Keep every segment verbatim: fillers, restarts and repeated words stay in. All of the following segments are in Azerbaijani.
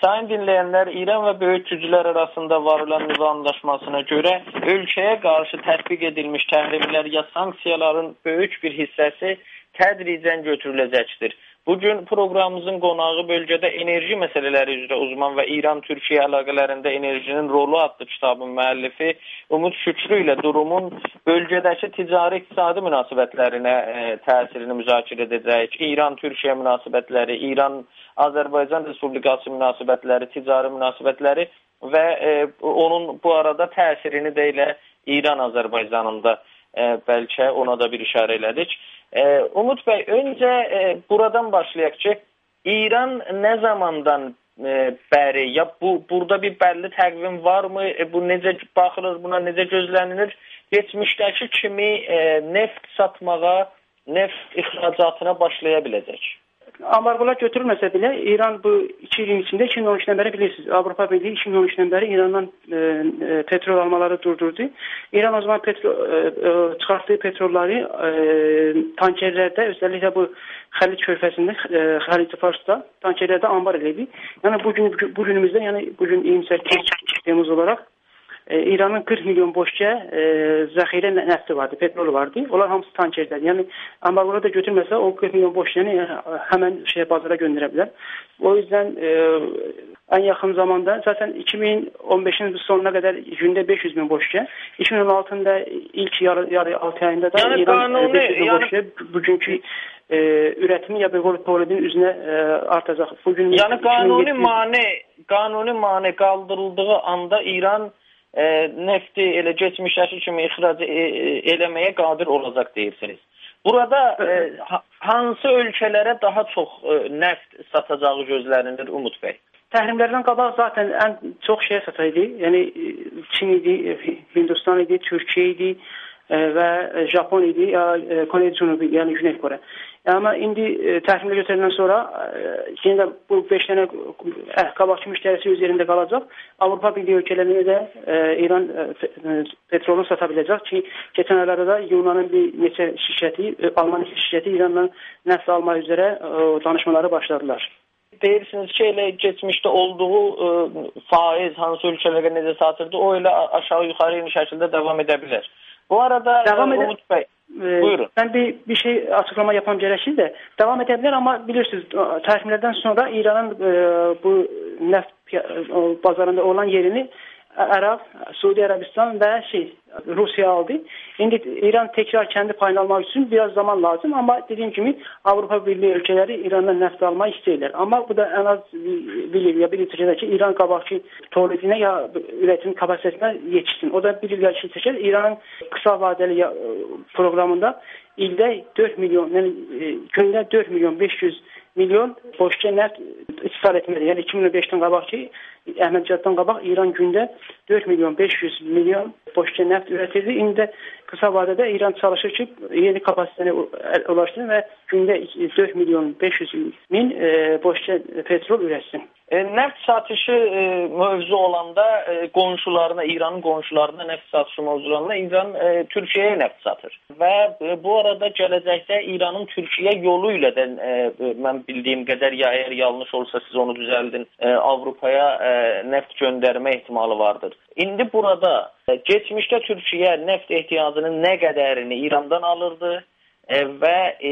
Sayın dinleyenler, İran ve böyük güclər arasında varılan nüvə anlaşmasına göre ölkəyə qarşı tətbiq edilmiş təhrimlər ya sanksiyaların böyük bir hissəsi tədricən götürüləcəkdir. Bugün programımızın qonağı bölgədə enerji məsələləri üzrə uzman və İran-Türkiyə əlaqələrində enerjinin rolu adlı kitabın müəllifi Umud Şükrü ilə durumun bölgədəki ticari-iqtisadi münasibətlərinə e, təsirini müzakirə edəcəyik. İran-Türkiyə münasibətləri, İran-Azərbaycan Respublikası münasibətləri, ticari münasibətləri və e, onun bu arada təsirini də ilə İran-Azərbaycanında e, bəlkə ona da bir işarə elədik. Ee, Umut Bey, önce e, buradan başlayaq ki, İran ne zamandan e, bəri, ya bu burada bir bəlli təqvim varmı? E, bu necə baxılır, buna necə gözlənilir? Geçmişdəki kimi e, neft satmağa, neft ixracatına başlaya biləcək. Ambargolar götürülməsə belə İran bu iki ilin içində iki min on üçdən bəri bilirsiniz, Avropa Birliyi iki min on üçdən bəri İrandan e, e, petrol almaları durdurdu. İran o zaman petrol, e, e, çıxartdığı petrolları e, tankerlərdə, özellikle bu Xəlic körfəzində, e, Xəlic Farsda tankerlərdə ambar edildi. Yəni bugün bu günümüzdə, yəni bugün iyirmi səkkiz Temmuz olarak e, İranın qırx milyon boşca e, zəxirə nəfti vardı, petrolu vardı. Onlar hamısı tankerlər. Yəni ambargoları da götürməsə o qırx milyon boşcanı yəni, həmən şey bazara göndərə bilər. O yüzden e, en yakın zamanda zaten iki bin on beşin sonuna kadar günde beş yüz bin boşça. iki bin on altıda ilk yarı, yarı altı ayında da yani İran kanuni, beş yüz bin yani... boşça bugünkü e, üretimi ya Petrole'nin üzerine e, artacak. Bugün yani kanuni mane, kanuni mane kaldırıldığı anda İran e, nefti ele geçmişləşi kimi ixrac e, eləməyə qadir olacaq deyirsiniz. Burada e, hansı ölkələrə daha çox e, neft satacağı gözlənilir Umut Bey? Təhrimlərdən qabaq zaten en çok şey sataydı. Yani Çin idi, Hindistan idi, Türkiye idi e, ve Japon idi, ya e, Kore Cunubu, yani Güney Kore. Ama indi e, təhrimlər götürüldükten sonra e, yine bu beş tane eh, qabaqçı müşterisi üzerinde kalacak. Avrupa Birliği ülkelerine de e, İran e, petrolünü satabilecek ki geçen aylarda da Yunan'ın bir neçə şirketi, e, Alman şirketi İran'dan neft alma üzere e, danışmaları başladılar. Deyirsiniz ki, elə geçmişdə olduğu e, faiz hansı ölkələrə necə satırdı, o elə aşağı yuxarı yeni şəkildə devam edə bilər. Bu arada devam e, Umut Bey, e, buyurun. Ben bir, bir şey açıklama yapmam gerekir de devam edebilir ama bilirsiniz təhrimlərdən sonra İran'ın e, bu neft pazarında olan yerini Arap, Suudi Arabistan ve şey Rusya aldı. Şimdi İran tekrar kendi payını almak için biraz zaman lazım ama dediğim gibi Avrupa Birliği ülkeleri İran'dan neft almayı istiyorlar. Ama bu da en az bilir ya bir ki İran qabaqçı tuvaletine ya üretim kapasitesine yetişsin. O da bir il geçecek. İran'ın kısa vadeli programında ilde dört milyon yani günde dört milyon beş yüz milyon boşça neft istifade etmeli. Yani iki bin on beşten qabaqçı Əhmədcaddan qabaq İran gündə dört milyon beş yüz milyon boşça neft üretirdi. İndi də kısa vadede İran çalışır ki yeni kapasiteni ulaşsın ve günde dört milyon beş yüz min e, boşça petrol üretsin. E, neft satışı e, mövzu olanda e, qonşularına, İranın qonşularına neft satışı mövzularında İran e, Türkiye'ye neft satır. Və e, bu arada gələcəkdə İranın Türkiye yoluyla da e, mən bildiyim qədər ya eğer yanlış olsa siz onu düzəldin e, Avrupa'ya e, neft gönderme ihtimali vardır. İndi burada e, geçmişte Türkiye neft ihtiyacının ne qədərini İran'dan alırdı e, ve e,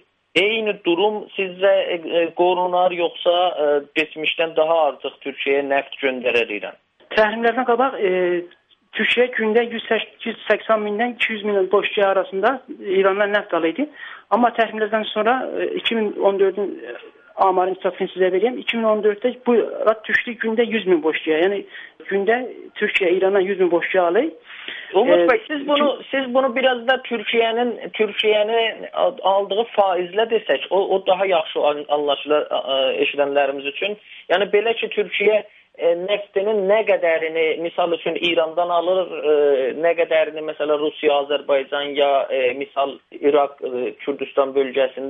eyni durum sizce e, qorunar yoksa e, geçmişten daha artık Türkiye'ye neft gönderir İran? Təhrimlərdən qabaq e, Türkiye günde yüz seksen binden iki yüz milyon boşça arasında İran'dan neft alıydı. Ama təhrimlərdən sonra e, iki bin on dördün amarın istatını size vereyim. iki bin on dörtte bu rat düştü günde yüz bin boşçuya. Yani günde Türkiye İran'dan yüz bin boşçu alıyor. Umut ee, Bey siz bunu siz bunu biraz da Türkiye'nin Türkiye'nin aldığı faizle desek o, o daha yaxşı anlaşılır eşidənlərimiz üçün. Yani belə ki Türkiye e, neftinin ne qədərini misal üçün İran'dan alır, e, ne qədərini mesela Rusya, Azerbaycan ya e, misal Irak, e, Kürdistan bölgəsindən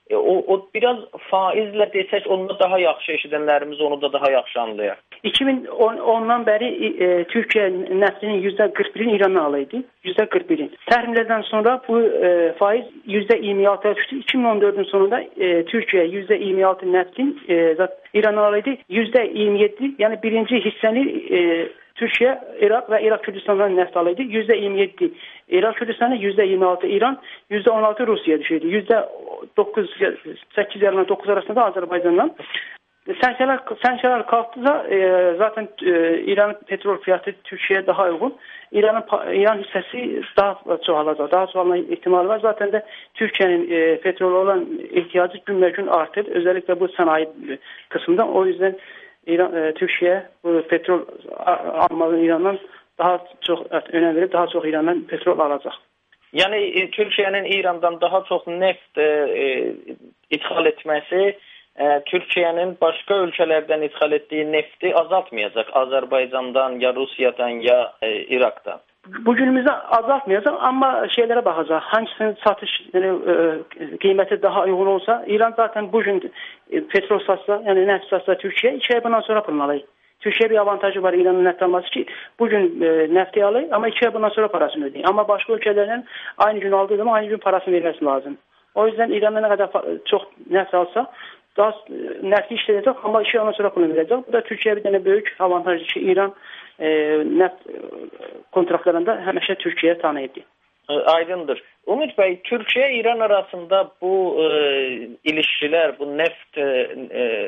E, o, o biraz faizlə desək, onda daha yaxşı eşidənlərimiz onu da daha yaxşı anlayır. iki min ondan bəri e, Türkiyə nəftinin yüzdə qırx birini İrandan alırdı. yüzdə qırx birini. Təhrimlərdən sonra bu e, faiz yüzdə iyirmi altıya düşdü. iki min on dördün sonunda e, Türkiyə yüzdə iyirmi altı nəftin e, İrandan alırdı. yüzdə iyirmi yeddi, yəni birinci hissəni e, Türkiyə, İraq və İraq Kürdistandan nəft alırdı. yüzdə iyirmi yeddi İraq Kürdistanı, yüzdə iyirmi altı İran, yüzdə on altı Rusiya düşürdü. yüzdə doqquz səkkiz ilə doqquz arasında Azərbaycandan. Sanksiyalar, sanksiyalar kalktısa e, zaten e, İran'ın petrol fiyatı Türkiye'ye daha uygun. İran'ın İran hissesi daha çoğalacak, daha çoğalma ihtimali var. Zaten de Türkiye'nin e, petrol olan ihtiyacı gün ve gün artır. Özellikle bu sanayi kısmında. O yüzden İran, e, Türkiye bu petrol almalı İran'dan daha çok önem verip daha çok İran'dan petrol alacak. Yani e, Türkiye'nin İran'dan daha çok neft e, e, ithal etmesi e, Türkiye'nin başka ülkelerden ithal ettiği nefti azaltmayacak. Azerbaycan'dan ya Rusya'dan ya e, Irak'tan. Bugünümüzde azaltmayacak ama şeylere bakacak. Hangisinin satış yani, e, kıymeti daha uygun olsa İran zaten bugün e, petrol satsa yani neft satsa Türkiye iki ay bundan sonra pırmalayır. Türkiye bir avantajı var İran'ın neft alması ki bugün e, nefti alır ama iki ay bundan sonra parasını ödeyir. Ama başka ülkelerden aynı gün aldığı zaman aynı gün parasını vermesi lazım. O yüzden İran'da ne kadar çok neft alsa daha e, nefti işleyecek ama iki ay ondan sonra pulunu verecek. Bu da Türkiye bir tane büyük avantajı ki İran e, neft e, kontratlarında həmişə Türkiye'ye tanıydı. Aydındır. Ümit Bey, Türkiye-İran arasında bu e, ilişkiler, bu neft e, e,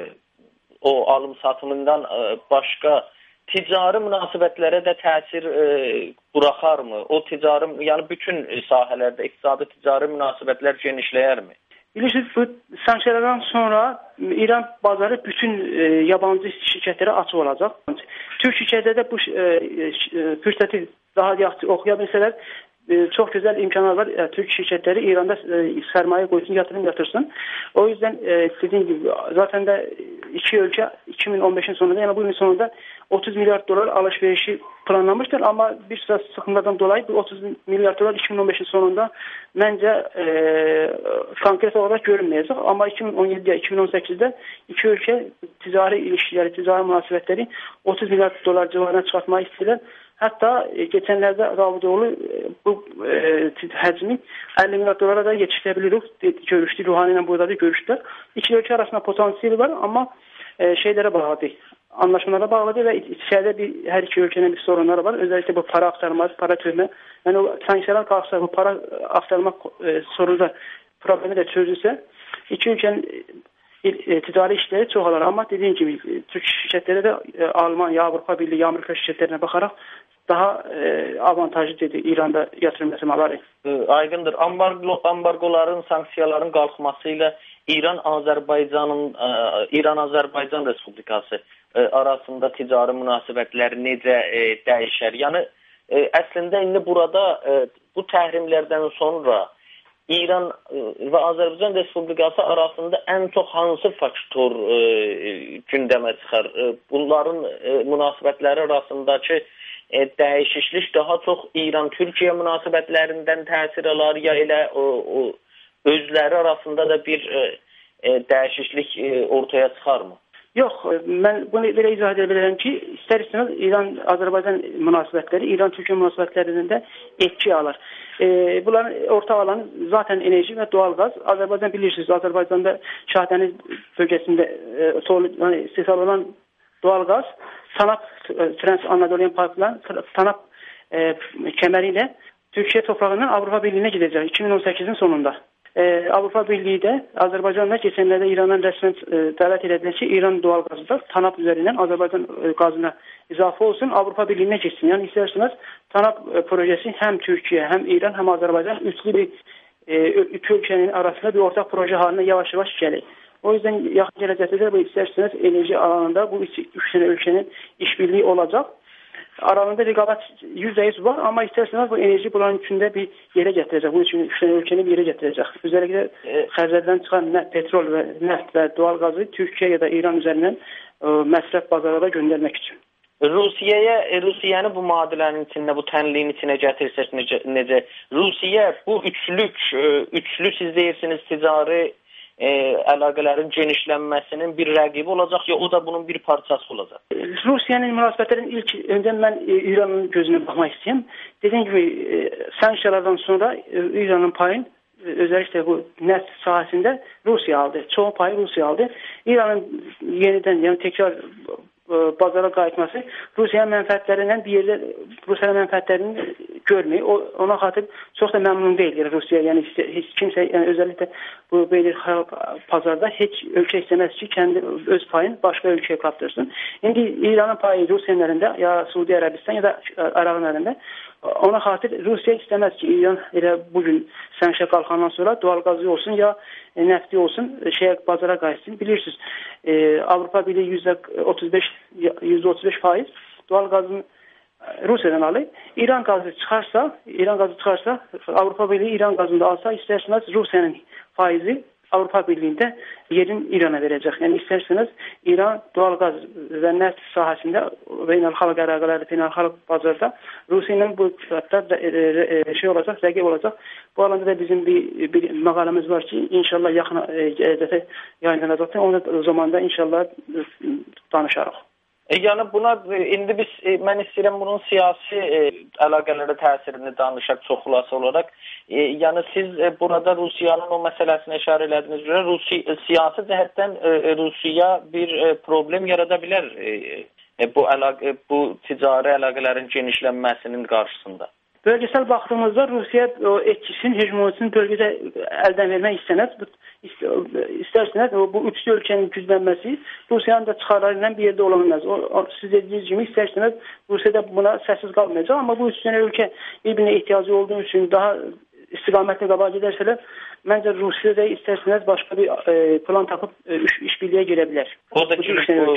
o alım satımından e, başka ticari münasibətlərə də təsir e, buraxar mı? O ticari, yəni bütün sahələrdə iqtisadi ticari münasibətlər genişləyər mi? Bilirsiniz, bu sanksiyalardan sonra İran bazarı bütün e, yabancı şirketlərə açıq olacaq. Türk şirkətləri də bu e, e, fürsəti daha yaxşı oxuya bilsələr e, çox gözəl imkanlar var. E, Türk şirketləri İranda e, sərmayə qoysun, yatırım yatırsın. O yüzden e, dediğim gibi zaten de iki ülke iki bin on beşin sonunda yani bu yılın sonunda otuz milyar dolar alışverişi planlamıştır ama bir sıra sıkıntılardan dolayı bu otuz milyar dolar iki bin on beşin sonunda bence e, konkret olarak görünmeyecek ama iki bin on yedidə iki bin on səkkizdə iki ülke ticari ilişkileri, ticari münasibətləri otuz milyar dolar civarına çıxartmayı istəyirlər. Hatta e, geçenlerde Davutoğlu e, bu e, həcmi əlli milyar dolara da yetiştirebilir. Görüştü, Ruhani ile burada da görüştüler. İki ülke arasında potansiyeli var ama e, şeylere bağlıdır. Anlaşmalara bağlıdır ve içeride bir, her iki ülkenin bir sorunları var. Özellikle bu para aktarma, para tövme. Yani o sanksiyalar kalksa bu para aktarma e, sorunu da problemi de çözülse iki ülkenin e, e, ticari işleri çoğalır ama dediğim gibi e, Türk şirketleri de e, Almanya, Avrupa Birliği, Amerika şirketlerine bakarak daha e, avantajlı dedi İran'da yatırım yapmaları. Aydındır. Ambargo, ambargoların, sanksiyaların qalxmasıyla İran Azərbaycanın İran Azərbaycan Respublikası arasında ticari münasibətlər necə e, dəyişər? Yəni e, əslində indi burada e, bu təhrimlərdən sonra İran e, və Azərbaycan Respublikası arasında ən çox hansı faktor e, gündəmə çıxar? E, bunların e, münasibətləri arasındakı e, dəyişiklik daha çox İran-Türkiyə münasibətlərindən təsir alar ya elə o, o özləri arasında da bir e, e, dəyişiklik e, ortaya çıxar mı? Yox, mən bunu belə izah edə bilərəm ki, istər-istəməz İran-Azərbaycan münasibətləri, İran-Türkiyə münasibətlərində etki alır. E, bunların ortaq alanı zaten enerji və doğal qaz. Azərbaycan bilirsiniz, Azərbaycanda Şahdəniz bölgəsində e, yəni, istehsal olan doğal qaz, Tanap Trans-Anadolian Pipeline, Tanap e, kəməri ilə Türkiyə toprağından Avropa Birliyinə gedəcək iki min on səkkizin sonunda. Ee, Avrupa Birliği de Azerbaycan'da geçenlerde İran'dan resmen e, davet edildiği ki İran doğal gazı da TANAP üzerinden Azerbaycan e, gazına izafe olsun, Avrupa Birliği'ne geçsin. Yani isterseniz TANAP e, projesi hem Türkiye hem İran hem Azerbaycan üçlü bir e, iki ülkenin arasında bir ortak proje haline yavaş yavaş gelir. O yüzden yakın gelecekte de bu isterseniz enerji alanında bu üç, üç tane ülkenin işbirliği olacak. Aralarında rekabet yüzde yüz var ama isterseniz bu enerji buranın içinde bir yere getirecek. Bu için üç tane ülkenin bir yere getirecek. Özellikle xərclərdən çıxan petrol ve neft ve doğal gazı Türkiye ya da İran üzerinden e, məsrəf bazarlara göndermek için. Rusiye'ye, Rusiye'ni bu madələrin içinde, bu tənliyin içine getirsək necə, necə? Rusiye bu üçlük, üçlü siz deyirsiniz ticari e, əlaqələrin genişlənməsinin bir rəqibi olacaq, ya o da bunun bir parçası olacaq? Rusiyanın münasibətlərin ilk öndən mən e, İranın gözünə baxmaq istəyirəm. Dediyim kimi e, sanksiyalardan sonra e, İranın payın özellikle bu neft sahasında Rusya aldı. Çoğu payı Rusya aldı. İran'ın yeniden yani tekrar bazara qayıtması Rusiyanın mənfəətlərindən bir yerdə Rusiyanın mənfəətlərini görmür. O ona xatır çox da məmnun deyil Rusiya. Yəni heç kimsə yəni özəlliklə bu beynəlxalq bazarda heç ölkə istəməz ki, kendi öz payını başqa ölkəyə kaptırsın. İndi İranın payı Rusiyanın əlində ya Suudi Arabistan ya da Arabın əlində. Ona xatir Rusiya istəməz ki, İran elə bugün sanksiya qalxandan sonra doğal qazı olsun ya e, nefti olsun şeye bazara qayıtsın. Bilirsiniz e, Avrupa Birliği yüzde otuz beş yüzde otuz beş faiz doğal gazını Rusya'dan alır. İran gazı çıkarsa, İran gazı çıkarsa Avrupa Birliği İran gazını da alsa isterseniz Rusya'nın faizi Avrupa Birliği'nde yerin İran'a verecek. Yani isterseniz İran doğalgaz ve neft sahasında beynəlxalq əlaqələri, beynəlxalq bazarda Rusiyanın bu hatta şey olacak, rəqib olacak. Bu alanda da bizim bir, bir məqaləmiz var ki, inşallah yaxın gələcəkdə yayınlanacaqdır. O zaman da inşallah danışarıq. E, yəni buna indi biz e, mən istəyirəm bunun siyasi e, əlaqələrə təsirini danışaq çox xülasə olaraq. E, yəni siz e, burada Rusiyanın o məsələsini işarə elədiniz görə Rusi, e, siyasi cəhətdən e, Rusiya bir e, problem yarada bilər e, e, bu əlaqə bu ticari əlaqələrin genişlənməsinin qarşısında. Bölgesel baktığımızda Rusya o etkisinin, hegemonisinin bölgede elden vermek istemez. İsterseniz bu üçlü ülkenin güçlenmesi Rusya'nın da çıkarlarından bir yerde olamaz. O, o, siz dediğiniz gibi isterseniz Rusya'da buna sessiz kalmayacak ama bu üç tane ülke birbirine ihtiyacı olduğu için daha istikametle kabağa giderseler bence Rusya'da isterseniz başka bir e, plan takıp e, iş, işbirliğe girebilir. O da ki, bu,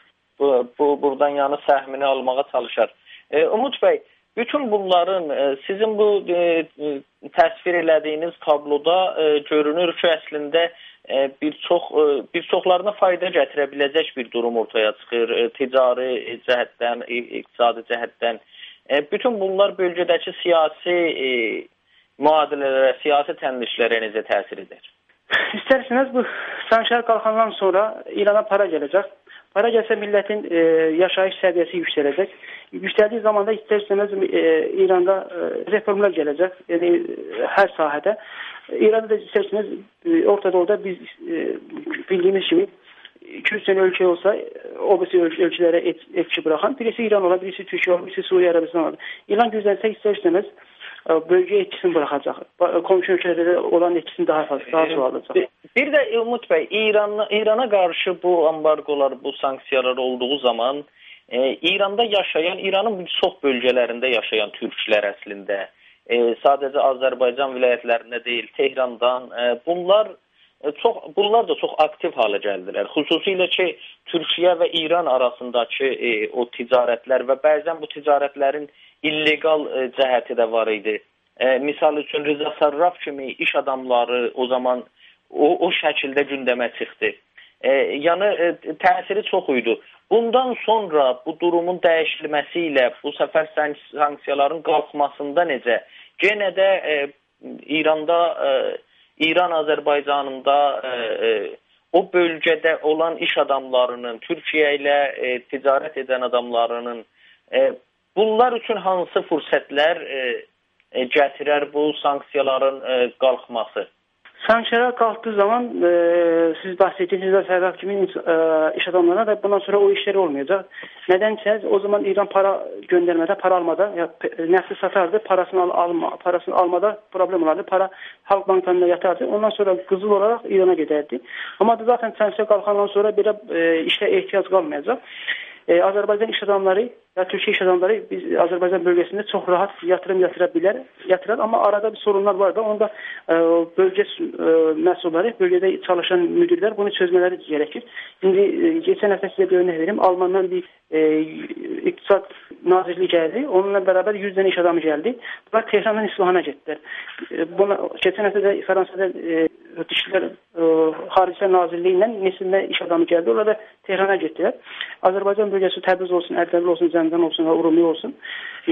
bu, bu, buradan yani səhmini almağa çalışar. E, Umut Bey, bütün bunların e, sizin bu e, e, təsvir elədiyiniz tabloda e, görünür ki, əslində e, bir çox e, bir çoxlarına fayda gətirə biləcək bir durum ortaya çıxır. E, ticari cəhətdən, iqtisadi cəhətdən. E, bütün bunlar bölgədəki siyasi e, müadilələrə, siyasi tənlişlərə necə təsir edir? İsterseniz bu sanksiyalar kalkandan sonra İran'a para gelecek. Para gelse milletin e, yaşayış seviyesi yükselecek. Yükseldiği zaman da isterseniz e, İran'da e, reformlar gelecek. Yani e, her sahada. E, İran'da da isterseniz e, Orta Doğu'da biz e, bildiğimiz gibi iki üç tane ülke olsa o birisi ülkelere et, etki bırakan birisi İran olur, birisi Türkiye olur, birisi Suriye Arabistan olur. İran güzelse isterseniz bölge etkisini bırakacak. Komşu ülkelerde olan etkisini daha fazla, daha çoğalacak. Bir de Umut Bey, İran, İran'a karşı bu ambargolar, bu sanksiyalar olduğu zaman e, İran'da yaşayan, İran'ın çox bölgelerinde yaşayan Türklər əslində, e, sadəcə Azərbaycan vilayətlərində deyil, Tehran'dan, e, bunlar e, çox, bunlar da çox aktiv hala gəldilər. Xüsusilə ki, Türkiyə və İran arasındakı e, o ticarətlər və bəzən bu ticarətlərin illegal e, cəhəti də var idi. E, misal üçün Rıza Sarraf kimi iş adamları o zaman o, o şəkildə gündəmə çıxdı. E, yəni e, təsiri çox idi. Bundan sonra bu durumun dəyişilməsi ilə bu səfər sanksiyaların qalxmasında necə? Yenə də e, İranda, e, İran Azərbaycanında e, e, o bölgədə olan iş adamlarının, Türkiyə ilə e, ticarət edən adamlarının e, bunlar üçün hansı fürsətlər e, e, gətirər bu sanksiyaların e, qalxması? Sanksiyalar kalktığı zaman e, siz bahsettiğiniz Serraf kimin e, iş adamlarına da bundan sonra o işleri olmayacak. Nedense o zaman İran para göndermede, para almada, ya, nefti satardı, parasını al, alma, parasını almada problem olardı. Para Halk Bankalarında yatardı. Ondan sonra kızıl olarak İran'a giderdi. Ama da zaten sanksiya kalkandan sonra bir e, işe ihtiyaç kalmayacak. Ee, Azərbaycan iş adamları ya Türkiye iş adamları biz Azərbaycan bölgesinde çok rahat yatırım yatırabilir, yatırar ama arada bir sorunlar var da onda e, bölge e, məsulları, bölgede çalışan müdürler bunu çözmeleri gerekir. Şimdi e, geçen hafta size bir örnek vereyim. Almandan bir e, iktisat nazirliği geldi. Onunla beraber yüz tane iş adamı geldi. Bunlar Tehran'dan İsfahan'a gittiler. E, buna, geçen hafta da Fransa'da e, Dışişler e, Hariciler Nazirliği'nden nesilde iş adamı geldi. Orada Tehran'a gittiler. Azərbaycan bölgesi Təbriz olsun, Ərdəbil olsun, Zəncən olsun və Urumi olsun. Ya,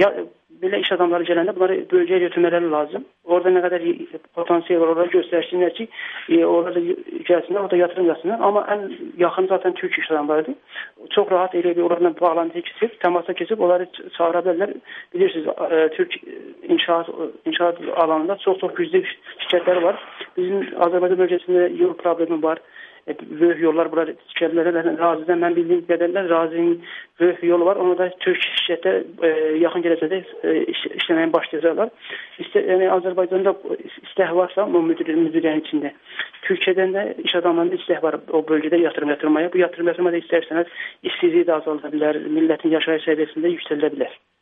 belə iş adamları gələndə bunları bölgəyə götürmələri lazım. Orada nə qədər potansiyel var, orada göstərsinlər ki, e, orada gəlsinlər, orada yatırım yapsınlar. Amma ən yaxın zaten Türk iş adamlarıdır. Çox rahat elə bir oradan bağlantı keçib, təmasa keçib onları çağıra bilərlər. Bilirsiniz, e, Türk inşaat inşaat alanında çox-çox güclü şirkətlər var. Bizim Azərbaycan bölgəsində yol problemi var. E, böyük yollar burada tikəlilərə Razidən mən bildiyim qədərlə Razinin böyük yolu var. Onu da Türk şirkətə e, yaxın gələcəkdə e, iş, işləməyə başlayacaqlar. İşte, yəni Azərbaycanda istək varsa o müdir, müdürlərin içində. Türkiyədən də iş adamlarında istək var o bölgədə yatırım yatırmaya. Bu yatırım yatırmada istərsəniz işsizliyi də azalda bilər, millətin yaşayış səviyyəsində yüksələ bilər.